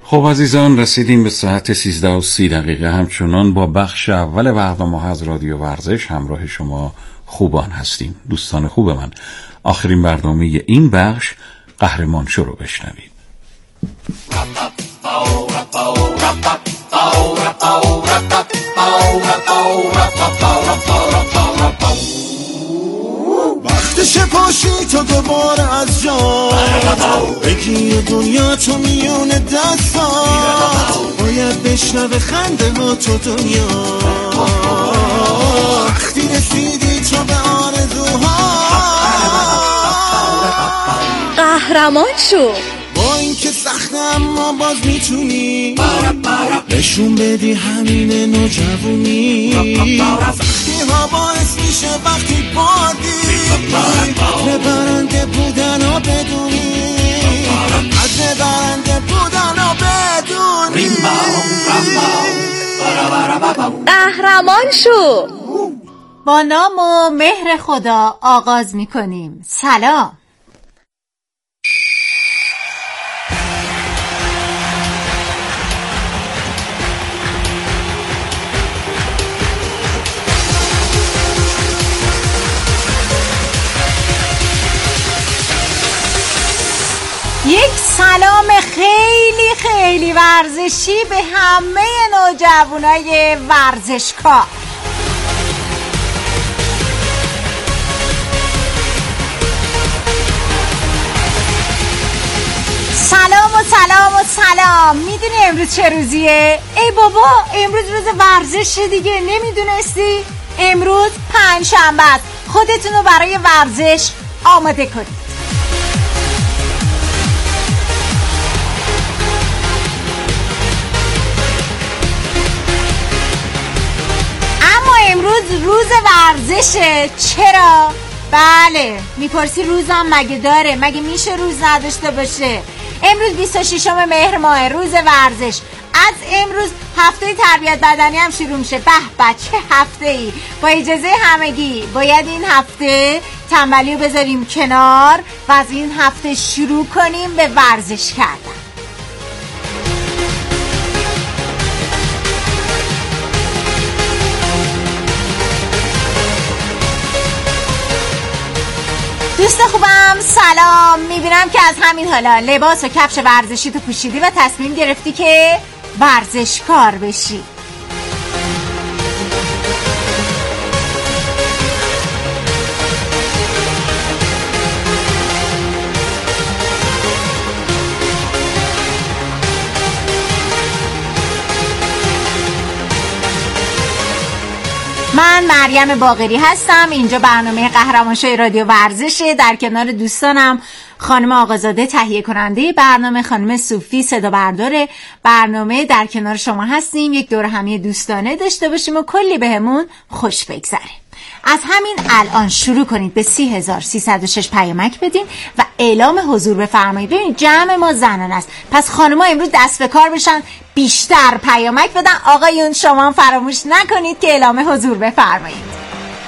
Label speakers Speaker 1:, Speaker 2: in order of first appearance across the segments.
Speaker 1: خب عزیزان، رسیدیم به ساعت 13:30 همچنان با بخش اول برنامه از رادیو ورزش همراه شما خوبان هستیم. دوستان خوب من، آخرین برنامه این بخش قهرمان شو رو بشنوید.
Speaker 2: وقتشه پاشی تا دوباره از جا بگی دنیا تو میون دستات، باید بشنوه خنده ها تو دنیا. وقتی رسیدی تو به آرزوها،
Speaker 3: قهرمان شو.
Speaker 2: با این که سخته اما باز میتونی نشون بدی همین نوجوانی. سختی ها باعث میشه وقتی بادی برنده بودن ها بدونی، از برنده بودن ها بدونی.
Speaker 3: قهرمان شو. با نام و مهر خدا آغاز میکنیم. سلام. یک سلام خیلی خیلی ورزشی به همه نوجوانای ورزشکار. سلام و سلام و سلام. میدونی امروز چه روزیه؟ ای بابا، امروز روز ورزشه دیگه. نمیدونستی؟ امروز پنجشنبه است. خودتون رو برای ورزش آماده کنید. امروز روز ورزشه. چرا؟ بله، میپرسی روزم مگه داره؟ مگه میشه روز نداشته باشه؟ امروز 26 مهر ماه، روز ورزش. از امروز هفته تربیت بدنی هم شروع میشه. به به، چه هفته ای! با اجازه همگی باید این هفته تنبلی رو بذاریم کنار و از این هفته شروع کنیم به ورزش کردن. دوست خوبم سلام. میبینم که از همین حالا لباس و کفش ورزشی تو پوشیدی و تصمیم گرفتی که ورزشکار بشی. من مریم باقری هستم. اینجا برنامه قهرمان شو رادیو ورزشه. در کنار دوستانم خانم آقازاده تهیه کننده برنامه، خانم صوفی صدا بردار برنامه. در کنار شما هستیم یک دور همی دوستانه داشته باشیم و کلی بهمون خوش بگذره. از همین الان شروع کنید به 30306 پیامک بدین و اعلام حضور بفرمایید. ببینید جمع ما زنان است، پس خانم‌ها امروز دست به کار بشن، بیشتر پیامک بدن. آقایون شما فراموش نکنید که اعلام حضور بفرمایید.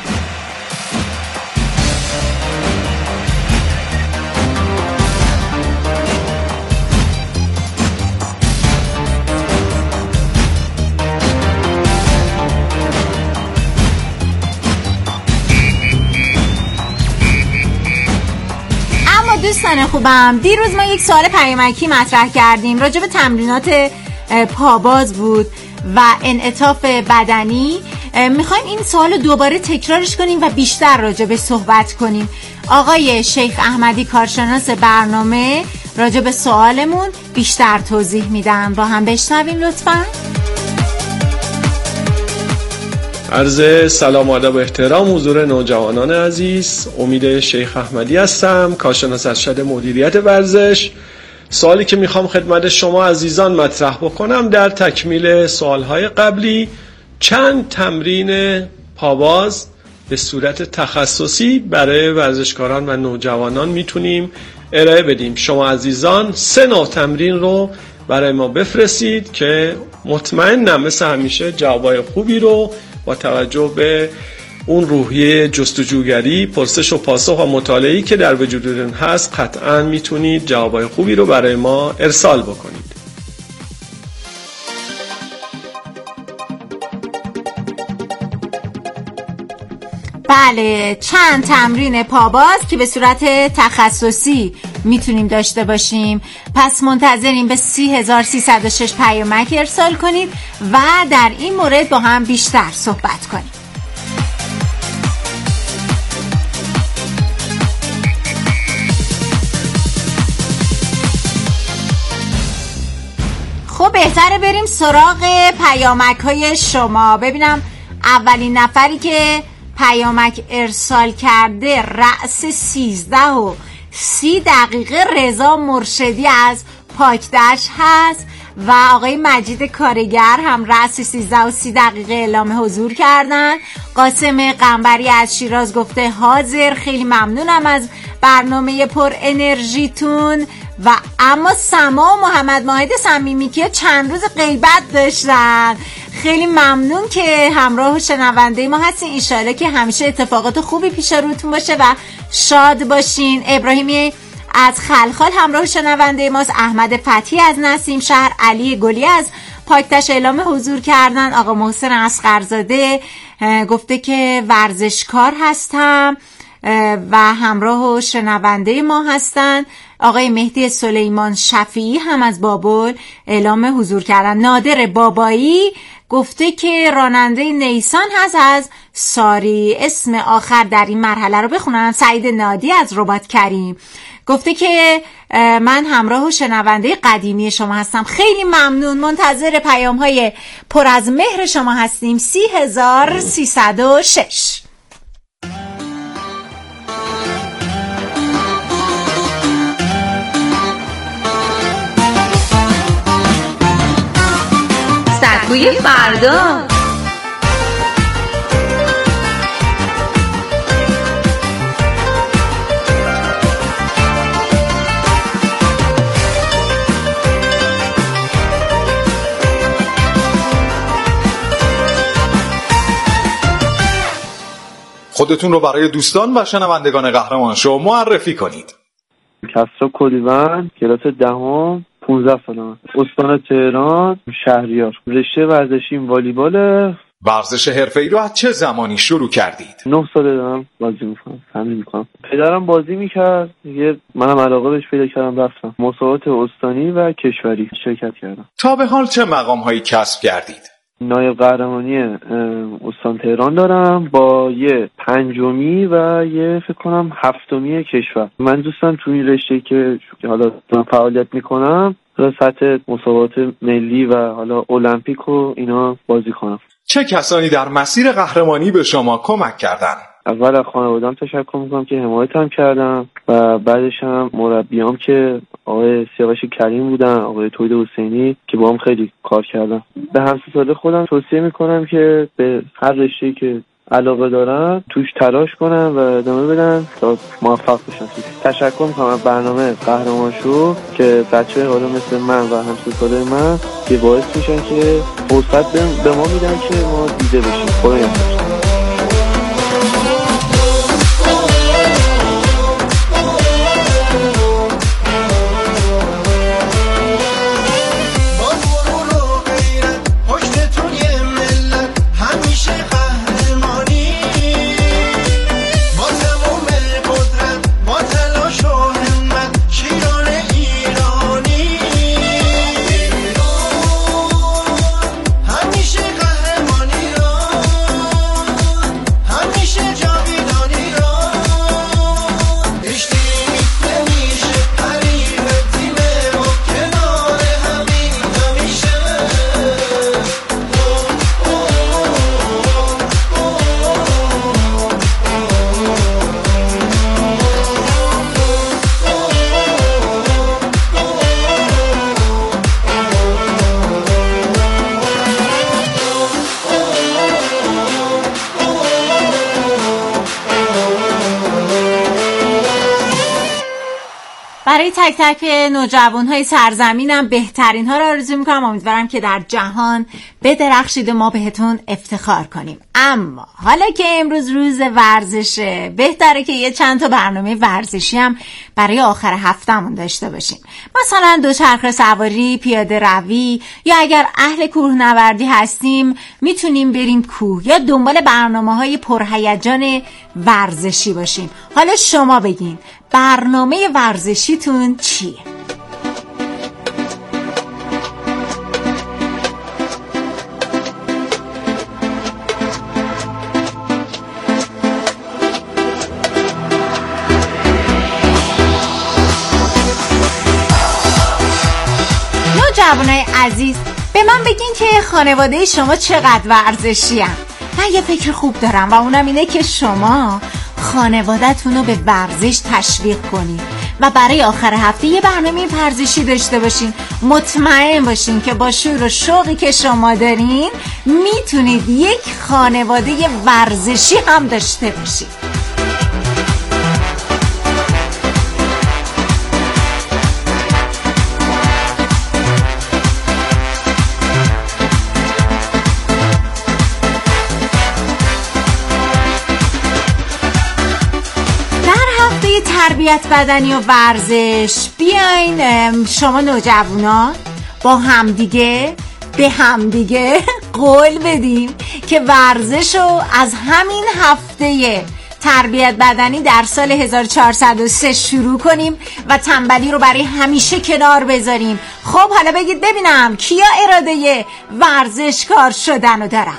Speaker 3: دوستان خوبم، دیروز ما یک سوال پیامکی مطرح کردیم راجع به تمرینات پاباز بود و انعطاف بدنی. میخوایم این سوال رو دوباره تکرارش کنیم و بیشتر راجع به صحبت کنیم. آقای شیخ احمدی کارشناس برنامه راجع به سوالمون بیشتر توضیح میدن. با هم بشنویم لطفاً.
Speaker 4: عرض سلام و ادب و احترام حضور نوجوانان عزیز. امید شیخ احمدی هستم، کارشناس ارشد مدیریت ورزش. سوالی که میخوام خدمت شما عزیزان مطرح بکنم در تکمیل سوالهای قبلی، چند تمرین پاباز به صورت تخصصی برای ورزشکاران و نوجوانان میتونیم ارائه بدیم. شما عزیزان 3 نوع تمرین رو برای ما بفرستید که مطمئنم مثل همیشه جوابای خوبی رو با توجه به اون روحیه جستجوگری، پرسش و پاسخ و مطالعه‌ای که در وجودتون هست قطعاً میتونید جوابای خوبی رو برای ما ارسال بکنید.
Speaker 3: بله، چند تمرین پاباز که به صورت تخصصی میتونیم داشته باشیم. پس منتظریم به 30306 پیامک ارسال کنید و در این مورد با هم بیشتر صحبت کنیم. خب بهتره بریم سراغ پیامک های شما. ببینم اولین نفری که پیامک ارسال کرده رأس 13:30 رضا مرشدی از پاکدشت هست و آقای مجید کارگر هم رأس 13:30 اعلام حضور کردن. قاسم قنبری از شیراز گفته حاضر، خیلی ممنونم از برنامه پر انرژیتون. و اما سما و محمد ماهد صمیمی که چند روز غیبت داشتن، خیلی ممنون که همراه شنونده ما هستین. انشالله که همیشه اتفاقات خوبی پیش روتون باشه و شاد باشین. ابراهیمی از خلخال همراه شنونده ماست. احمد فتحی از نسیم شهر، علی گلی از پاکدشت اعلام حضور کردن. آقا محسن اصغرزاده گفته که ورزشکار هستم و همراه شنونده ما هستن. آقای مهدی سلیمان شفیعی هم از بابل اعلام حضور کردن. نادر بابایی گفته که راننده نیسان هست از ساری. اسم آخر در این مرحله رو بخونم. سعید نادی از رباط کریم گفته که من همراه شنونده قدیمی شما هستم. خیلی ممنون، منتظر پیام های پر از مهر شما هستیم. 30306.
Speaker 5: سکوی فردا.
Speaker 6: خودتون رو برای دوستان و شنوندگان قهرمان شو معرفی کنید.
Speaker 7: کسرا کلیوان، کلاس 10، 15 سالم، استان تهران، شهریار. رشته ورزشیم والیبال.
Speaker 6: ورزش حرفه‌ای رو از چه زمانی شروع کردید؟
Speaker 7: 9 ساله دارم بازی میکنم، تمرین میکنم. پدرم بازی میکرد، دیگه منم علاقه بهش پیدا کردم، رفتم مسابقات استانی و کشوری شرکت کردم.
Speaker 6: تا به حال چه مقام‌هایی کسب کردید؟
Speaker 7: نایب قهرمانی استان تهران دارم با یه 5می و یه فکر کنم 7می کشور. من دوستم تو این رشته که حالا من فعالیت میکنم در سطح مسابقات ملی و حالا المپیک و اینا بازی کنم.
Speaker 6: چه کسانی در مسیر قهرمانی به شما کمک کردن؟
Speaker 7: اول از خانواده‌ام تشکر میکنم که حمایتم کردن و بعدش هم مربیام که آقای سیاوش کریم بودن، آقای توحید حسینی که با هم خیلی کار کردن. به همسال خودم توصیه میکنم که به هر رشته‌ای که علاقه دارن توش تلاش کنن و ادامه بدن تا موفق بشن. تشکر میکنم از برنامه قهرمان شو که بچه‌های حالا مثل من و همسالای من که باعث میشن که فرصت به ما میدن که ما دیده بشیم. خدا نگهدار.
Speaker 3: برای تک تک نوجوان‌های سرزمینم بهترین ها رو آرزو می‌کنم. امیدوارم که در جهان بدرخشید و ما بهتون افتخار کنیم. اما حالا که امروز روز ورزشه، بهتره که یه چند تا برنامه ورزشی هم برای آخر هفتهمون داشته باشیم. مثلا دوچرخه سواری، پیاده روی، یا اگر اهل کوهنوردی هستیم میتونیم بریم کوه یا دنبال برنامه‌های پرهیجان ورزشی باشیم. حالا شما بگین برنامه ورزشیتون چیه؟ نوجوانای عزیز، به من بگین که خانواده شما چقدر ورزشی هن؟ من یه فکر خوب دارم و اونم اینه که شما خانواده‌تون رو به ورزش تشویق کنید و برای آخر هفته یه برنامه ورزشی داشته باشین. مطمئن باشین که با شور و شوقی که شما دارین میتونید یک خانواده ورزشی هم داشته باشید. تربیت بدنی و ورزش، بیاین شما نوجوانا با همدیگه به همدیگه قول بدیم که ورزش رو از همین هفته تربیت بدنی در سال 1403 شروع کنیم و تنبلی رو برای همیشه کنار بذاریم. خب حالا بگید ببینم کیا اراده ورزشکار شدن رو دارن؟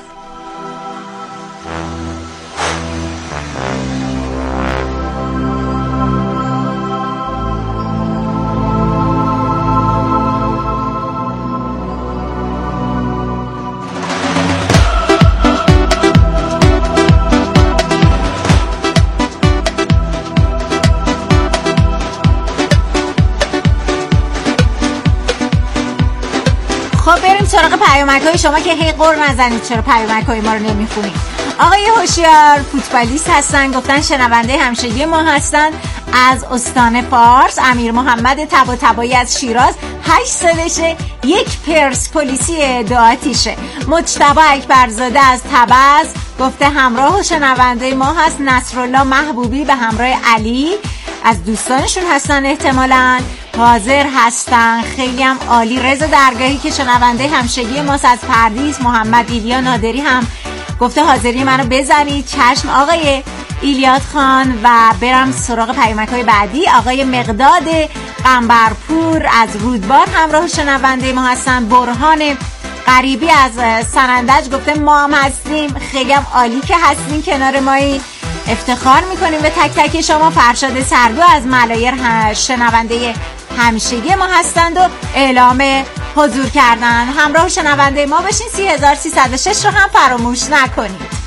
Speaker 3: خب بریم سراغ پیامک‌های شما که هی قر نزنید چرا پیامک‌های ما رو نمیخونید. آقای هوشیار فوتبالیست هستن، گفتن شنونده همشگی ما هستن از استان فارس. امیر محمد طباطبایی از شیراز 8 سالشه، یک پرسپولیسی 2 آتیشه. مجتبی اکبرزاده از تبز گفته همراه و شنونده ما هست. نصرالله محبوبی به همراه علی از دوستانشون هستن، احتمالاً حاضر هستن. خیلی هم عالی. رضا درگاهی که شنونده همشگی ماست از پردیس. محمد ایلیا نادری هم گفته حاضری منو بزنید. چشم آقای ایلیاد خان. و برم سراغ پیامک‌های بعدی. آقای مقداد قنبرپور از رودبار همراه شنونده ما هستن. برهان غریبی از سنندج گفته ما هم هستیم. خیلی هم عالی که هستین کنار مایی، افتخار میکنیم به تک تک شما. فرشاد سرگو از ملایر شنونده همشگی ما هستند و اعلام حضور کردن. همراه شنونده ما بشین. 3306 رو هم فراموش نکنید.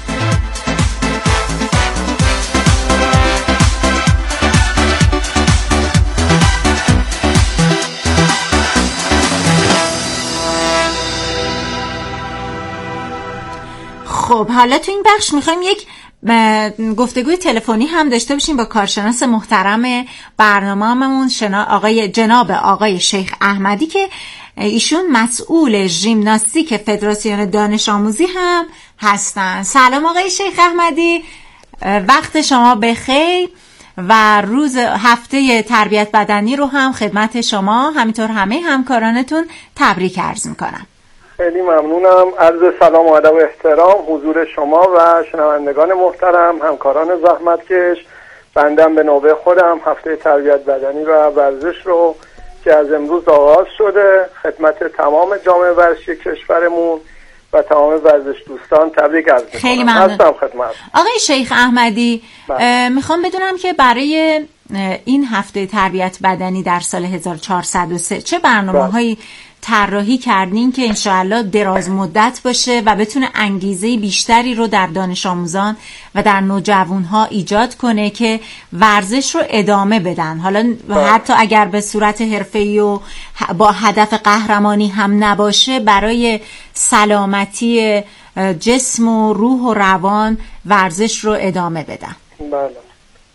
Speaker 3: خب حالا تو این بخش میخوایم یک گفتگوی تلفنی هم داشته باشیم با کارشناس محترم برنامه‌مون جناب آقای شیخ احمدی که ایشون مسئول ژیمناستیک فدراسیون دانش آموزی هم هستن. سلام آقای شیخ احمدی، وقت شما بخیر و روز هفته تربیت بدنی رو هم خدمت شما همینطور همه همکارانتون تبریک عرض میکنم.
Speaker 4: خیلی ممنونم. عرض سلام و ادب و احترام حضور شما و شنوندگان محترم، همکاران زحمتکش. بندم به نوبه خودم هفته تربیت بدنی و ورزش رو که از امروز آغاز شده خدمت تمام جامعه ورزشی کشورمون و تمام ورزش دوستان تبریک عرض می‌کنم.
Speaker 3: خیلی ممنون.
Speaker 4: هستم خدمت.
Speaker 3: آقای شیخ احمدی، میخوام بدونم که برای این هفته تربیت بدنی در سال 1403 چه برنامه‌هایی طراحی کردین که انشاءالله دراز مدت باشه و بتونه انگیزه بیشتری رو در دانش آموزان و در نوجوانها ایجاد کنه که ورزش رو ادامه بدن، حالا حتی اگر به صورت حرفه‌ای و با هدف قهرمانی هم نباشه، برای سلامتی جسم و روح و روان ورزش رو ادامه بدن.
Speaker 4: بله.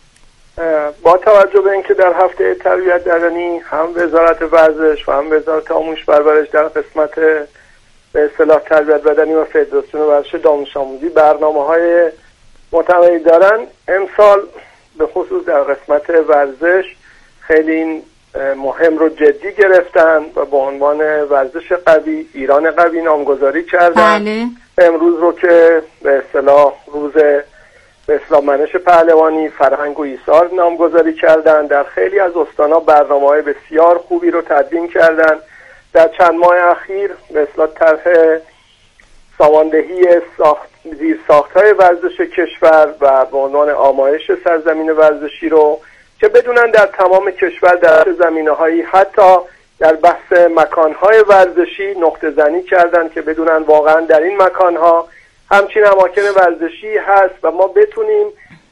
Speaker 8: با توجه به اینکه در هفته تربیت بدنی هم وزارت ورزش و هم وزارت آموزش پرورش در قسمت به اصطلاح تربیت بدنی و فدراسیون ورزش دانش آموزی برنامه‌های متنوعی دارن، امسال به خصوص در قسمت ورزش خیلی این مهم رو جدی گرفتن و با عنوان ورزش قوی ایران قوی نامگذاری کردن.
Speaker 3: بله.
Speaker 8: امروز رو که به اصطلاح روز به اصطلاح منش پهلوانی فرهنگ و ایثار نامگذاری کردن، در خیلی از استان‌ها برنامه‌های بسیار خوبی رو تدوین کردن. در چند ماه اخیر به اصطلاح طرح ساماندهی زیرساخت‌های ورزش کشور و به عنوان آمایش سرزمین ورزشی رو که بدونن در تمام کشور در زمینه‌هایی حتی در بحث مکان‌های ورزشی نقطه زنی کردن که بدونن واقعا در این مکان‌ها همچین اماکن ورزشی هست و ما بتونیم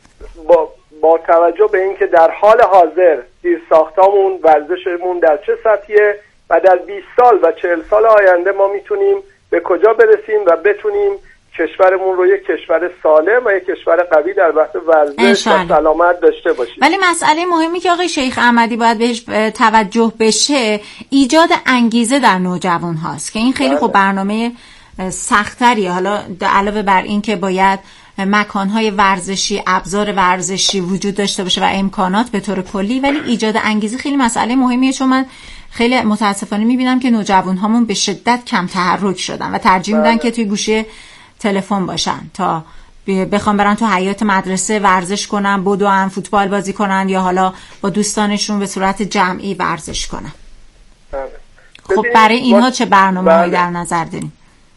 Speaker 8: با توجه به اینکه در حال حاضر زیرساختامون ورزشمون در چه سطحیه و در 20 سال و 40 سال آینده ما میتونیم به کجا برسیم و بتونیم کشورمون رو یک کشور سالم و یک کشور قوی در بحث ورزش و سلامت داشته باشیم.
Speaker 3: ولی مسئله مهمی که آقای شیخ احمدی باید بهش توجه بشه ایجاد انگیزه در نوجوان هاست که این خیلی خوب برنامه سخت‌تریه. حالا علاوه بر این که باید مکانهای ورزشی، ابزار ورزشی وجود داشته باشه و امکانات به طور کلی، ولی ایجاد انگیزه خیلی مسئله مهمیه، چون من خیلی متاسفانه میبینم که نوجوان هامون به شدت کم تحرک شدن و ترجیح میدن که توی گوشه تلفن باشن تا بخوام برن تو حیاط مدرسه ورزش کنن، بدوئن، فوتبال بازی کنن یا حالا با دوستانشون به صورت جمعی ورزش کنن. خب برای اینها چه برنامه‌هایی در نظر داریم؟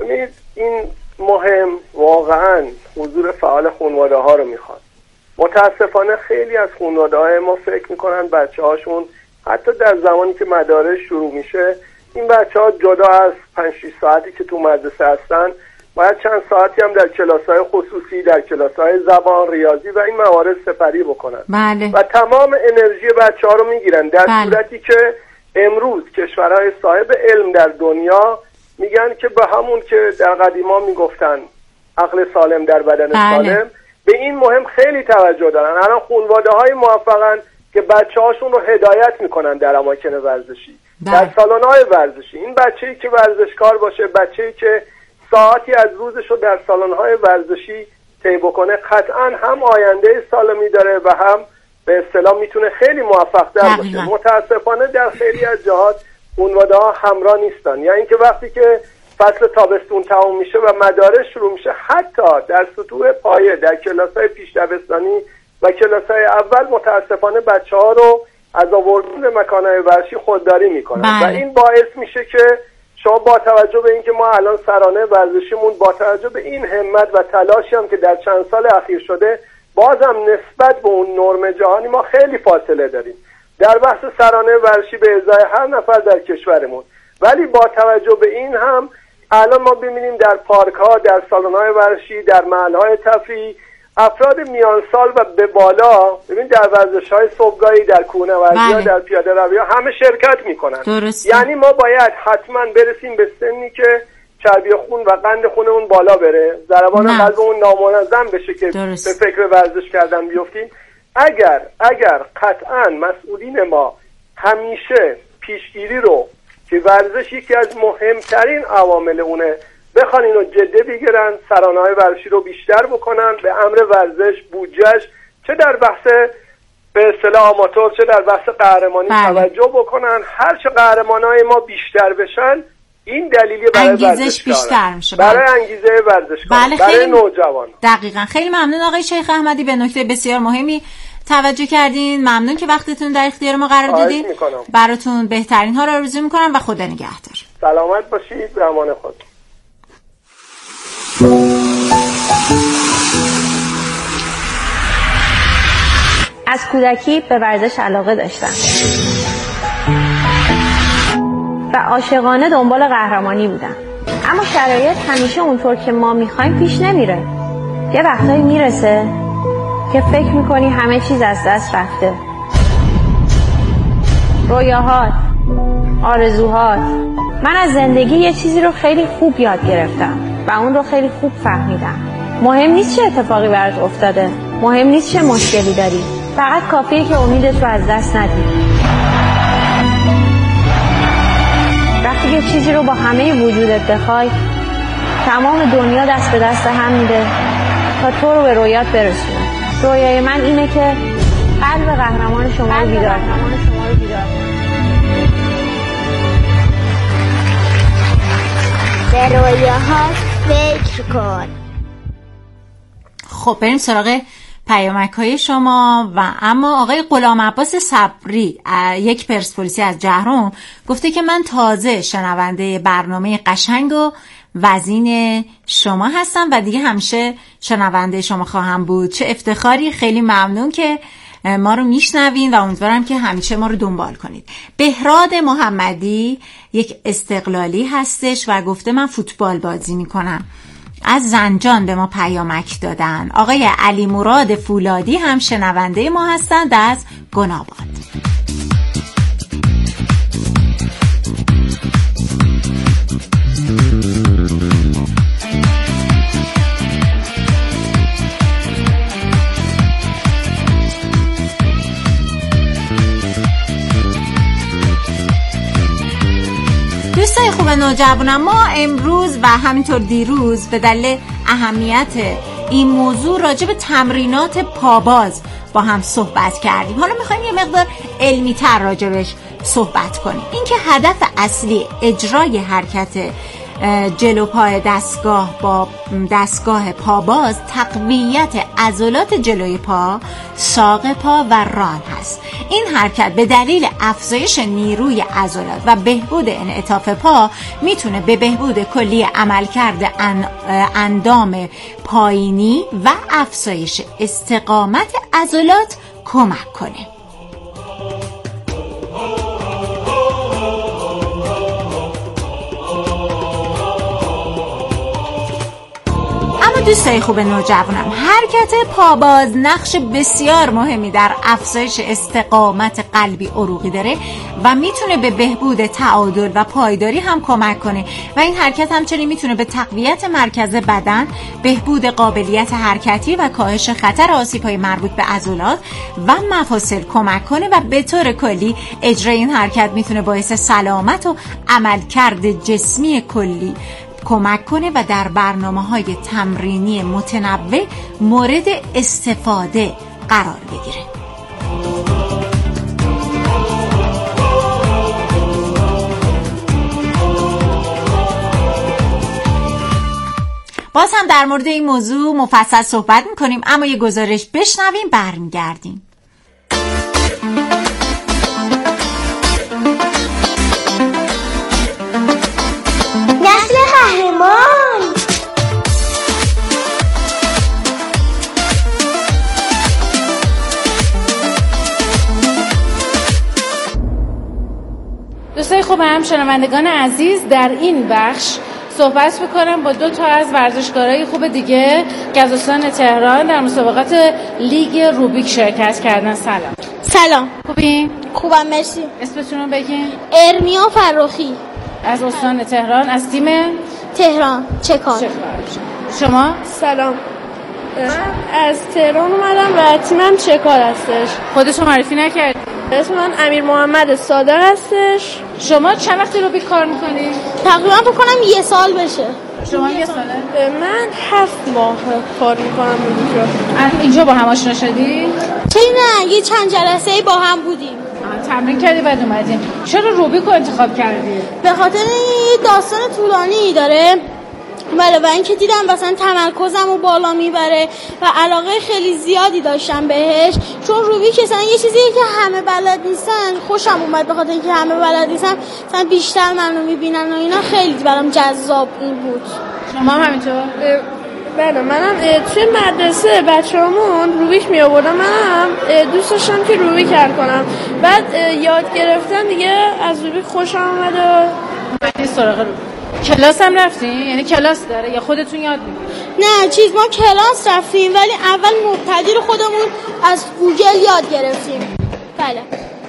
Speaker 8: این مهم واقعا حضور فعال خانواده ها رو میخواد. متاسفانه خیلی از خانواده های ما فکر میکنن بچه هاشون حتی در زمانی که مدارس شروع میشه این بچه ها جدا از 5-6 ساعتی که تو مدرسه هستن باید چند ساعتی هم در کلاس‌های خصوصی، در کلاس‌های زبان، ریاضی و این موارد سپری بکنن.
Speaker 3: بله.
Speaker 8: و تمام انرژی بچه‌ها رو میگیرن در صورتی که امروز کشورهای صاحب علم در دنیا میگن که به همون که در قدیما میگفتن عقل سالم در بدن سالم، به این مهم خیلی توجه دارن. الان خانواده‌های موفقن که بچه‌هاشون رو هدایت میکنن در اماکن ورزشی، در سالن‌های ورزشی. این بچه‌ای که ورزشکار باشه، بچه‌ای که ساعتی از روزش رو در سالن‌های ورزشی طی بکنه، قطعاً هم آینده سالمی داره و هم به اصطلاح میتونه خیلی موفق‌تر باشه. متاسفانه در خیلی از جهات خانواده‌ها همراه نیستن، یعنی اینکه وقتی که فصل تابستون تموم میشه و مدارس شروع میشه، حتی در سطوح پایه در کلاس‌های پیش دبستانی و کلاس‌های اول متاسفانه بچه‌ها رو از آوردن مکان‌های ورزشی خودداری میکنن و این باعث میشه که شما با توجه به اینکه ما الان سرانه ورزشیمون با توجه به این همت و تلاشی هم که در چند سال اخیر شده، بازم نسبت به اون نرم جهانی ما خیلی فاصله داریم در بحث سرانه ورزشی به ازای هر نفر در کشورمون. ولی با توجه به این هم الان ما ببینیم در پارک ها، در سالن‌های ورزشی، در محل‌های تفریحی افراد میان سال و به بالا، ببین در ورزش‌های صبحگاهی، در کوهنوردی‌ها، در پیاده‌روی‌ها همه شرکت می‌کنن. یعنی ما باید حتما برسیم به سنی که چربی خون و قند خونمون بالا بره، ضربان قلبمون نامنظم بشه که به فکر ورزش کردن بیفتیم. اگر قطعا مسئولین ما همیشه پیشگیری رو که ورزش یکی از مهمترین عوامل اونه بخوان اینو جدی بگیرن، سرانه‌های ورزشی رو بیشتر بکنن، به امر ورزش بودجهش چه در بحث به اصطلاح آماتور چه در بحث قهرمانی توجه بکنن. هر چه قهرمانای ما بیشتر بشن این دلیلی برای
Speaker 3: انگیزش بیشتر میشه،
Speaker 8: برای انگیزه ورزشکار، برای نوجوان.
Speaker 3: دقیقاً. خیلی ممنون آقای شیخ احمدی، به نکته بسیار مهمی توجه کردین. ممنون که وقتتون در اختیار ما قرار دادین. براتون بهترین ها رو آرزو میکنم و خدا نگهدار.
Speaker 8: سلامت باشید، به امان خود.
Speaker 5: از کودکی به ورزش علاقه داشتم و عاشقانه دنبال قهرمانی بودم، اما شرایط همیشه اونطور که ما میخوایم پیش نمیره. یه وقتایی میرسه که فکر میکنی همه چیز از دست رفته، رویاهات، آرزوهات. من از زندگی یه چیزی رو خیلی خوب یاد گرفتم و اون رو خیلی خوب فهمیدم. مهم نیست چه اتفاقی برات افتاده، مهم نیست چه مشکلی داری، فقط کافیه که امیدت رو از دست ندی. وقتی که چیزی رو با همه وجودت بخوای، تمام دنیا دست به دست هم میده تا تو رو به رویات برسونه. رویای من اینه که قلب قهرمان شما رو بیدار کنم.
Speaker 9: به رویاها فکر کن.
Speaker 3: خب بریم سراغ پیامک‌های شما. و اما آقای غلام عباس صبری، یک پرسپولیسی از جهرم، گفته که من تازه شنونده برنامه قشنگ و وزین شما هستم و دیگه همیشه شنونده شما خواهم بود. چه افتخاری، خیلی ممنون که ما رو میشنوین و امیدوارم که همیشه ما رو دنبال کنید. بهراد محمدی یک استقلالی هستش و گفته من فوتبال بازی میکنم. از زنجان به ما پیامک دادن. آقای علی مراد فولادی هم شنونده ما هستند از گناباد. دوستای خوب نوجوانم، ما امروز و همینطور دیروز به دلیل اهمیت این موضوع راجع به تمرینات پاباز با هم صحبت کردیم. حالا میخوایم یه مقدار علمی تر راجبش صحبت کنیم. اینکه هدف اصلی اجرای حرکت جلو پای دستگاه با دستگاه پاباز تقویت عضلات جلوی پا، ساق پا و ران هست. این حرکت به دلیل افزایش نیروی عضلات و بهبود انعطاف پا میتونه به بهبود کلی عملکرد اندام پایینی و افزایش استقامت عضلات کمک کنه. دوستای خوب نوجوانم، حرکت پاباز نقش بسیار مهمی در افزایش استقامت قلبی عروقی داره و میتونه به بهبود تعادل و پایداری هم کمک کنه و این حرکت همچنین میتونه به تقویت مرکز بدن، بهبود قابلیت حرکتی و کاهش خطر آسیب‌های مربوط به عضلات و مفاصل کمک کنه و به طور کلی اجرای این حرکت میتونه باعث سلامت و عملکرد جسمی کلی کمک کنه و در برنامه‌های تمرینی متنوع مورد استفاده قرار بگیره. باز هم در مورد این موضوع مفصل صحبت می‌کنیم، اما یه گزارش بشنویم برمیگردیم.
Speaker 9: نسل قهرمان.
Speaker 10: دوستای خوبم، شنوندگان عزیز، در این بخش صحبت میکنم با 2 از ورزشکارای خوب دیگه که از استان تهران در مسابقات لیگ روبیک شرکت کردن.
Speaker 11: سلام.
Speaker 10: خوبی؟
Speaker 11: خوبم، مرسی.
Speaker 10: اسمتون رو بگین.
Speaker 11: ارمیا فراخی
Speaker 10: از استان تهران، از تیم
Speaker 11: تهران چکار.
Speaker 10: شما؟
Speaker 12: سلام، من از تهران اومدم و تیمم چکار هستش.
Speaker 10: خودتون معرفی نکردی؟
Speaker 12: اسم من امیر محمد صادق هستش.
Speaker 10: شما چند وقتی رو کار میکنی؟
Speaker 11: تقریبا فکر کنم 1 سال بشه.
Speaker 10: شما 1 ساله؟
Speaker 12: من 7 ماه کار میکنم اینجا.
Speaker 10: اینجا با هم آشنا شدی؟
Speaker 11: چه نه، یه چند جلسه با هم بودیم.
Speaker 10: تمرین کردی بعد اومدین. چرا روبیک رو انتخاب کردی؟
Speaker 11: به خاطر یه داستان طولانی داره. بله، و اینکه دیدم مثلا تمرکزم رو بالا میبره و علاقه خیلی زیادی داشتم بهش، چون روبیک مثلا یه چیزیه که همه بلد نیستن. خوشم اومد به خاطر اینکه همه بلد نیستن، مثلا بیشتر منو میبینن و اینا، خیلی برام جذاب این بود.
Speaker 10: شما هم همینطور؟
Speaker 12: بله، منم توی مدرسه بچه‌هامون روبیک می آوردم، منم دوست داشتم که روبیک حل کنم. بعد یاد گرفتن دیگه از روبیک خوشم اومد و
Speaker 10: اومدی سراغ روبیک. کلاس هم رفتین؟ یعنی کلاس داره یا خودتون یاد میگیرید؟
Speaker 11: نه، ما کلاس رفتیم ولی اول مبتدی رو خودمون از گوگل یاد گرفتیم. بله.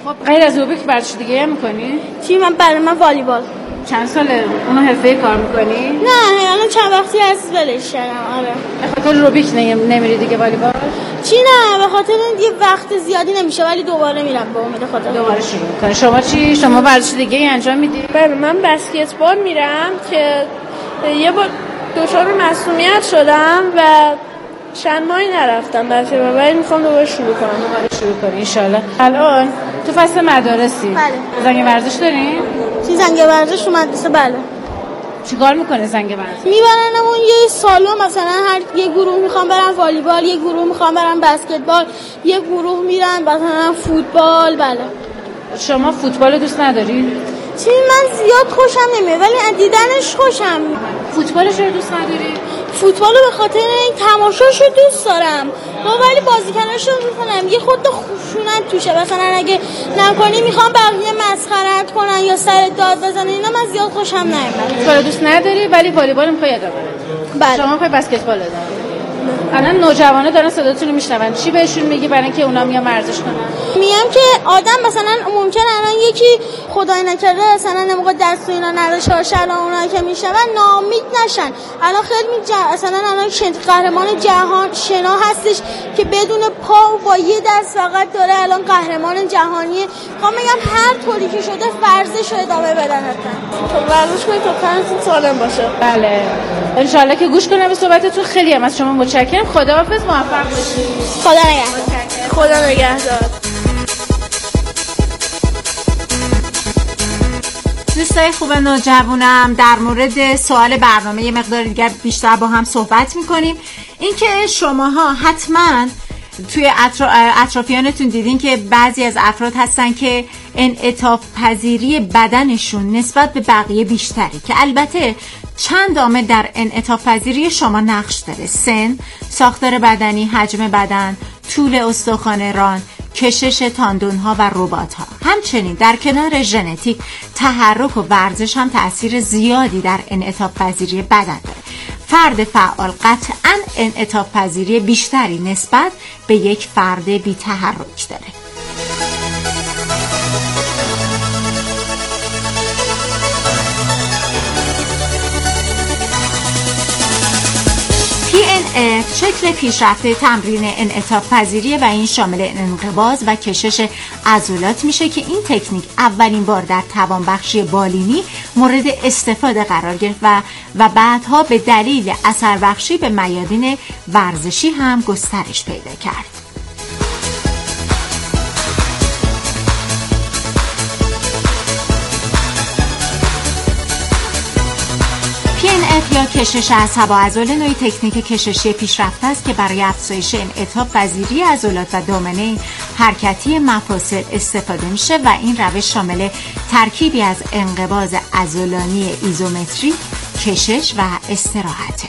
Speaker 10: خب غیر از روبیک ورزش دیگه هم می‌کنی؟
Speaker 11: من والیبال.
Speaker 10: چند ساله اونو حرفه‌ای کار می‌کنی؟
Speaker 11: نه الان چند وقتی از ولش کردم. آره.
Speaker 10: به خاطر روبیک نمیری دیگه والیبال؟
Speaker 11: نه به خاطر یه وقت زیادی نمیشه ولی دوباره میرم به امید خدا.
Speaker 10: دوباره شروع می‌کنی. شما چی؟ شما ورزش دیگه انجام میدی؟
Speaker 12: بله من بسکتبال میرم که یه بار دچار معصومیت شدم و چند ماهی نرفتم ولی میخوام دوباره شروع کنم.
Speaker 10: ان شاءالله. الان تو فصل مدارسی؟
Speaker 11: بله.
Speaker 10: زنگ ورزش دارین؟
Speaker 11: زنگ ورزش تو مدرسه بله.
Speaker 10: چیکار میکنه زنگ ورزش؟
Speaker 11: میبرنمون یه سالن مثلا هر یه گروه میخوام برن والیبال، یه گروه میخوام برن بسکتبال، یه گروه میرن مثلا فوتبال. بله.
Speaker 10: شما فوتبال دوست نداری؟
Speaker 11: من زیاد خوشم نمیاد ولی از دیدنش خوشم.
Speaker 10: فوتبال چرا دوست نداری؟
Speaker 11: فوتبالو به خاطر این تماشاشو دوست دارم ولی بازیکناشو دوست ندارم. یه خود خشونت توشه، مثلا اگه نکنی میخوام بقیه مسخرت کنن یا سر داد بزنن، اینا من زیاد خوشم نمیاد.
Speaker 10: فوتبال دوست نداری ولی والیبال میخوای ادامه بدی.
Speaker 11: بله.
Speaker 10: شما میخوای بسکتبال ادامه بدی. الان نوجوانا دارن صداتون رو میشنون، چی بهشون میگی برای اینکه اونا میان ورزش کنن؟
Speaker 11: میگم که آدم مثلا ممکنه الان یکی خدای نکرده مثلا موقع دست و اینا نداشته باشه، الان اونایی که میشون ناامید نشن. الان خیلی مثلا الان قهرمان جهان شنا هستش که بدون پا و با یه دست فقط داره الان قهرمان جهانیه. میگم هر طوری که شده ورزش رو ادامه بدن،
Speaker 12: حتما ورزش کنید تا تنتون سالم باشه.
Speaker 10: بله ان شاء الله که گوش کنم به صحبتتون. خیلی هم از شما متشکرم. خداحافظ، موفق باشید.
Speaker 12: خدا نگهدار.
Speaker 3: دوستای خوب نوجوانم، در مورد سوال برنامه یه مقدار دیگر بیشتر با هم صحبت میکنیم. اینکه شماها حتما توی اطرافیانتون دیدین که بعضی از افراد هستن که انعطاف پذیری بدنشون نسبت به بقیه بیشتره، که البته چند عامل در انعطاف پذیری شما نقش داره: سن، ساختار بدنی، حجم بدن، طول استخوان ران، کشش تاندون‌ها و رباط‌ها. همچنین در کنار ژنتیک، تحرک و ورزش هم تأثیر زیادی در انعطاف پذیری بدن داره. فرد فعال قطعاً انعطاف پذیری بیشتری نسبت به یک فرد بی تحرک داره. PNF شکل پیشرفته تمرین انعطاف پذیری و این شامل انقباض و کشش عضلات میشه که این تکنیک اولین بار در توانبخشی بالینی مورد استفاده قرار گرفت و بعدها به دلیل اثر بخشی به میادین ورزشی هم گسترش پیدا کرد. PNF یا کشش عصب و عضله نوعی تکنیک کششی پیشرفته است که برای افزایش انعطاف پذیری عضلات و دامنه حرکتی مفاصل استفاده میشه و این روش شامل ترکیبی از انقباض عضلانی ایزومتریک، کشش و استراحته.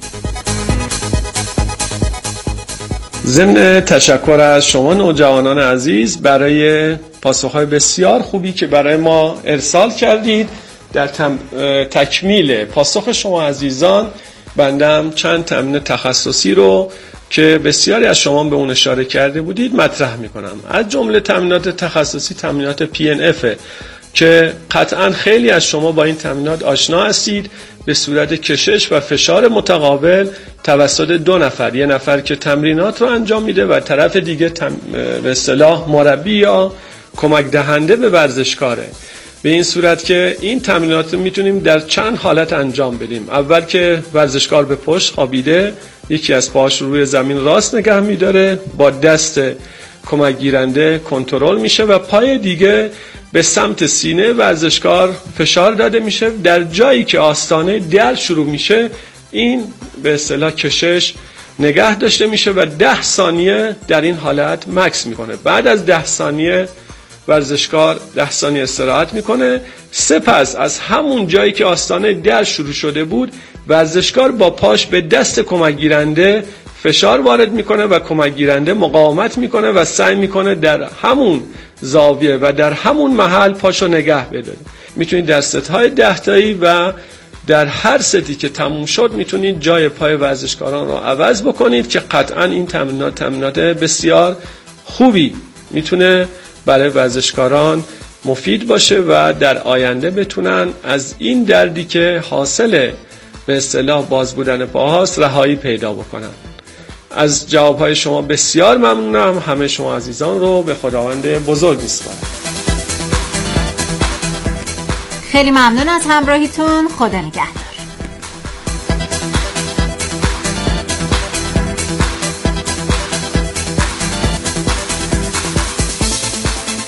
Speaker 4: ضمن تشکر از شما نوجوانان عزیز برای پاسخهای بسیار خوبی که برای ما ارسال کردید، در تکمیل پاسخ شما عزیزان بندم چند تمرین تخصصی رو که بسیاری از شما به اون اشاره کرده بودید مطرح میکنم. از جمله تمرینات تخصصی تمرینات PNF که قطعا خیلی از شما با این تمرینات آشنا هستید، به صورت کشش و فشار متقابل توسط دو نفر، یه نفر که تمرینات رو انجام میده و طرف دیگه به اصطلاح مربی یا کمک دهنده به ورزشکاره. به این صورت که این تمرینات رو میتونیم در چند حالت انجام بدیم. اول که ورزشکار به پشت خوابیده، یکی از پاهاش روی زمین راست نگه میداره، با دست کمک گیرنده کنترل میشه و پای دیگه به سمت سینه ورزشکار فشار داده میشه. در جایی که آستانه دل شروع میشه این به اصطلاح کشش نگه داشته میشه و 10 ثانیه در این حالت مکس میکنه. بعد از 10 ثانیه ورزشکار 10 ثانیه استراحت میکنه. سپس از همون جایی که آستانه دل شروع شده بود ورزشکار با پاش به دست کمک گیرنده فشار وارد میکنه و کمک گیرنده مقاومت میکنه و سعی میکنه در همون زاویه و در همون محل پاشو نگه بداره. میتونید در ست‌های 10 تایی و در هر ستی که تموم شد میتونید جای پای ورزشکاران رو عوض بکنید که قطعا این تمرینات بسیار خوبی میتونه برای ورزشکاران مفید باشه و در آینده بتونن از این دردی که حاصل به اصطلاح باز بودن پاهاست رهایی پیدا بکنن. از جوابهای شما بسیار ممنونم. همه شما عزیزان رو به خداوند بزرگ میسپارم.
Speaker 3: خیلی ممنون از همراهیتون. خدا نگهدار.